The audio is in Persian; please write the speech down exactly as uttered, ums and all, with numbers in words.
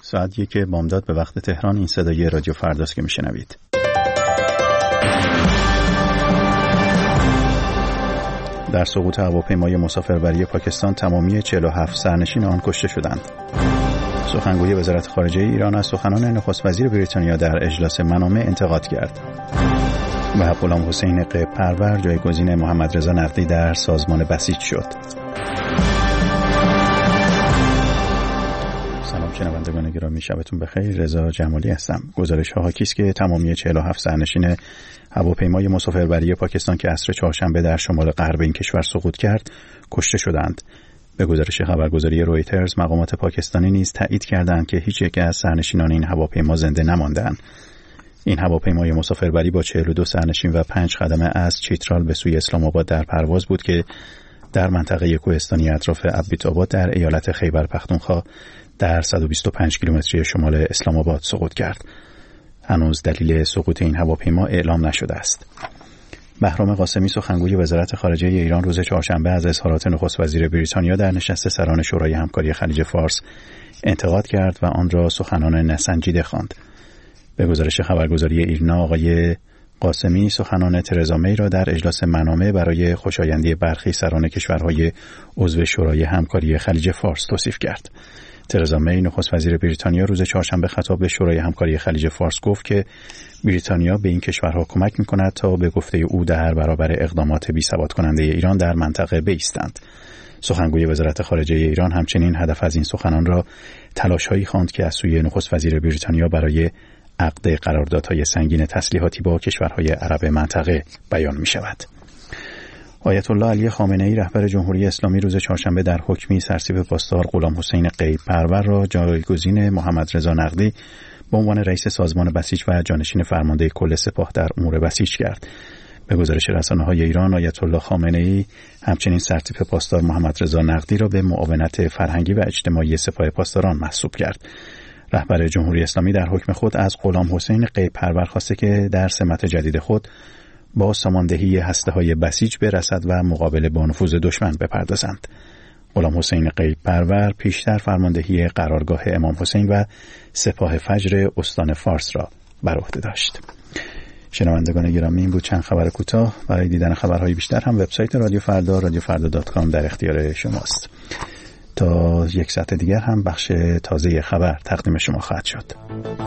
ساعت یک بامداد به وقت تهران. این صدای رادیو فرداست که میشنوید. در سقوط هواپیمای مسافربری پاکستان تمامی چهل و هفت سرنشین آن کشته شدند. سخنگوی وزارت خارجه ایران از سخنان نخست وزیر بریتانیا در اجلاس منامه انتقاد کرد. و غلام حسین قیب پرور جایگزین محمد رضا نقدی در سازمان بسیج شد. سلام شنوندگان گرامی، شبتون بخیر. رضا جمالی هستم. گزارش ها حاکی است که تمامی چهل و هفت سرنشین هواپیمای مسافربری پاکستان که عصر چهارشنبه در شمال غرب این کشور سقوط کرد کشته شدند. به گزارش خبرگزاری رویترز مقامات پاکستانی نیز تایید کردند که هیچ یک از سرنشینان این هواپیما زنده نماندند. این هواپیمای مسافربری با چهل و دو سرنشین و پنج خدمه از چیترال به سوی اسلام آباد در پرواز بود که در منطقه کوهستانی اطراف عبیت آباد در ایالت خیبر پختونخوا در صد و بیست و پنج کیلومتری شمال اسلام آباد سقوط کرد. هنوز دلیل سقوط این هواپیما اعلام نشده است. بهرام قاسمی سخنگوی وزارت خارجه ایران روز چهارشنبه از اظهارات نخست وزیر بریتانیا در نشست سران شورای همکاری خلیج فارس انتقاد کرد و آن را سخنان نسنجیده خواند. به گزارش خبرگزاری ایرنا آقای قاسمی سخنان ترزا می را در اجلاس منامه برای خوشایندی برخی سران کشورهای عضو شورای همکاری خلیج فارس توصیف کرد. ترزا می نخست وزیر بریتانیا روز چهارشنبه خطاب به شورای همکاری خلیج فارس گفت که بریتانیا به این کشورها کمک می‌کند تا به گفته او در برابر اقدامات بی‌ثبات کننده ایران در منطقه بایستند. سخنگوی وزارت خارجه ایران همچنین هدف از این سخنان را تلاش‌هایی خواند که از سوی نخست وزیر بریتانیا برای عقد قراردادهای سنگین تسلیحاتی با کشورهای عرب منطقه بیان می‌شود. آیت الله علی خامنه‌ای رهبر جمهوری اسلامی روز چهارشنبه در حکمی سرتیپ پاسدار غلام حسین قیب پرور را جایگزین محمد رضا نقدی به عنوان رئیس سازمان بسیج و جانشین فرمانده کل سپاه در امور بسیج کرد. به گزارش رسانه‌های ایران آیت الله خامنه‌ای همچنین سرتیپ پاسدار محمد رضا نقدی را به معاونت فرهنگی و اجتماعی سپاه پاسداران منصوب کرد. رهبر جمهوری اسلامی در حکم خود از غلام حسین قیب پرور خواسته که در سمت جدید خود با ساماندهی هسته‌های بسیج برسد و مقابله با نفوذ دشمن بپردازند. غلام حسین قیب پرور پیشتر فرماندهی قرارگاه امام حسین و سپاه فجر استان فارس را بر عهده داشت. شنوندگان گرامی، این بود چند خبر کوتاه. برای دیدن خبرهای بیشتر هم وبسایت رادیو فردا رادیو فردا دات کام در اختیار شماست. تا یک ساعت دیگر هم بخش تازه خبر تقدیم شما خواهد شد.